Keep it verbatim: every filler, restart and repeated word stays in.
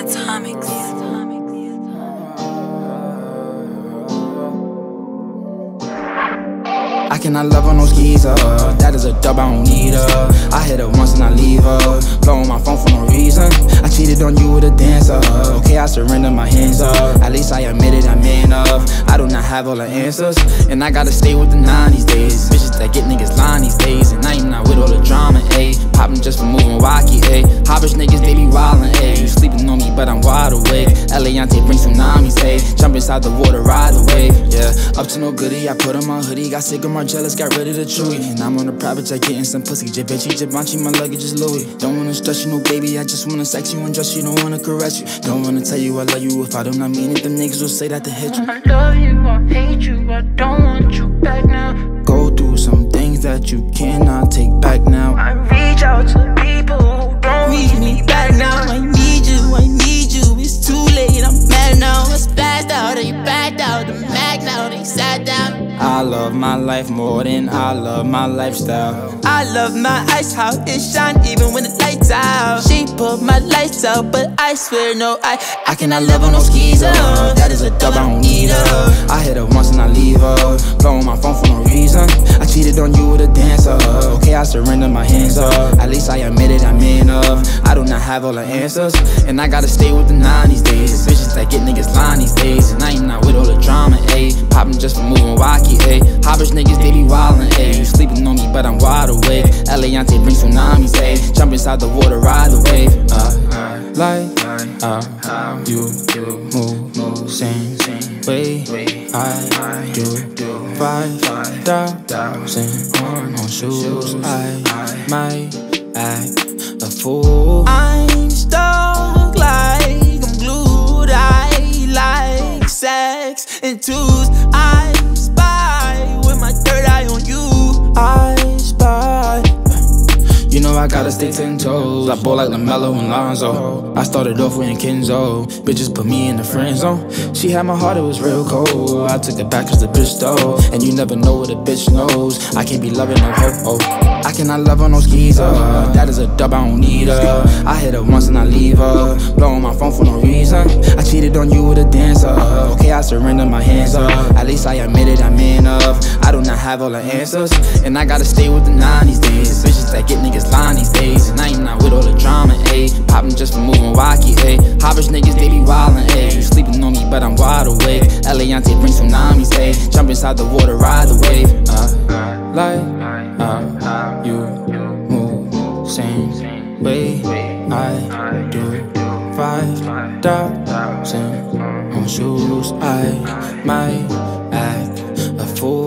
Atomics. I cannot love on no skis, uh that is a dub, I don't need her. I hit her once and I leave her, blowing my phone for no reason. I cheated on you with a dancer, okay, I surrender my hands up. At least I admit it, I'm man up. I do not have all the answers, and I gotta stay with the nineties days. Bitches that get niggas lying these days, and I ain't not with all the drama, ayy. Poppin' just for moving wacky, ayy. Hoppish niggas, they be wildin', ayy. You sleeping on me, but I'm wide awake. Eliante bring tsunamis, ayy. Jump inside the water, ride the wave, yeah. Up to no goodie, I put on my hoodie. Got sick of my jealous, got rid of the chewy. And I'm on a private jet getting some pussy. Givenchy, Givenchy, my luggage is Louis. Don't wanna stress you, no baby, I just wanna sex you and dress you. Don't wanna caress you, don't wanna tell you I love you. If I do not mean it, them niggas will say that to hit you. I love you, I hate you, I don't want you back now. Go through some things that you cannot take back now. I reach out to people who don't Reach me back now, I need you, I need you. It's too late, I'm mad now. I spazzed out, they backed out. The mag now, they sat down. I love my life more than I love my lifestyle. I love my ice, how it shine even when the lights out. She put my lights out, but I swear no, I I cannot live on no skis, uh that is a dub, I don't need her. I hit her once and I leave her, blowing my phone for no reason. I cheated on you with a dancer, okay, I surrender my hands up. At least I admit it, I'm man up. I do not have all the answers, and I gotta stay with the nineties days. Bitches that get niggas lying these days, and I ain't not with all the drama, ayy. Poppin' just for moving wacky, ayy. Hoppish niggas, they be wildin', ayy. You sleeping on me, but I'm wide awake. Eliante bring tsunamis, ayy. Jump inside the water, ride the wave, uh Like how you move, same way I do. Five thousand on shoes, I might act a fool. I'm stuck like I'm glued. I like sex and twos. I spy with my third eye on you. I spy. You know I gotta stay ten toes. I ball like LaMelo and Lonzo. I started off with Kenzo. Bitches put me in the friend zone. She had my heart, it was real cold. I took it back cause the bitch stole. And you never know what a bitch knows. I can't be loving no hoe, oh. I cannot love on no skis, uh that is a dub, I don't need her. I hit her once and I leave her, blowing my phone for no reason. I cheated on you with a dancer, okay, I surrender my hands up. At least I admit it, I'm man up. I do not have all the answers, and I gotta stay with the nineties days. Bitches that get niggas lying these days, and I ain't not with all the drama, ayy. Poppin' just for moving wacky, ayy. Hoppish niggas, they be wildin', ayy. You sleeping on me, but I'm wide awake. Eliante bring tsunamis, ayy. Jump inside the water, ride the wave, uh Like how you move, same way I do. Five thousand on shoes, I might act a fool.